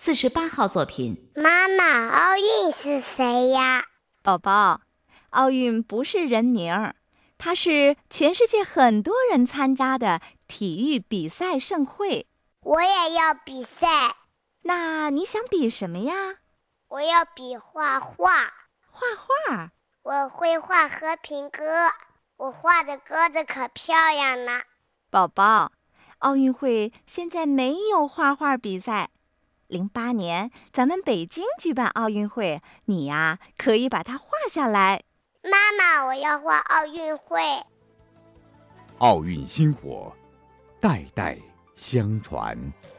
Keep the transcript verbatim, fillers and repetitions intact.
四十八号作品。 妈妈，奥运是谁呀？ 宝宝，奥运不是人名，它是全世界很多人参加的体育比赛盛会。 我也要比赛。 那你想比什么呀？ 我要比画画。 画画？ 我会画和平鸽，我画的鸽子可漂亮了。 宝宝，奥运会现在没有画画比赛。零八年咱们北京举办奥运会，你呀可以把它画下来。 妈妈，我要画奥运会。 奥运星火，代代相传。